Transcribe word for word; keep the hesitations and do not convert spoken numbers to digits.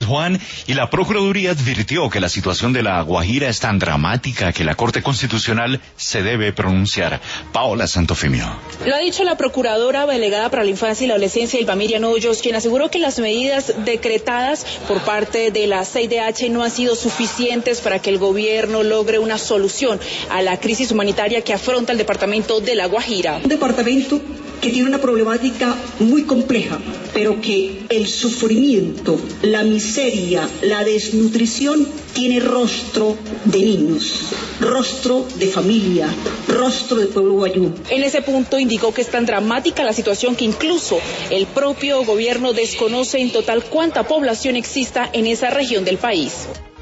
Juan, y la Procuraduría advirtió que la situación de La Guajira es tan dramática que la Corte Constitucional se debe pronunciar. Paola Santofimio. Lo ha dicho la Procuradora Delegada para la Infancia y la Adolescencia, Ilva Miriam Hoyos, quien aseguró que las medidas decretadas por parte de la C I D H no han sido suficientes para que el gobierno logre una solución a la crisis humanitaria que afronta el departamento de La Guajira. Un departamento que tiene una problemática muy compleja, pero que el sufrimiento, la miseria, la desnutrición tiene rostro de niños, rostro de familia, rostro del pueblo guayú. En ese punto indicó que es tan dramática la situación que incluso el propio gobierno desconoce en total cuánta población exista en esa región del país.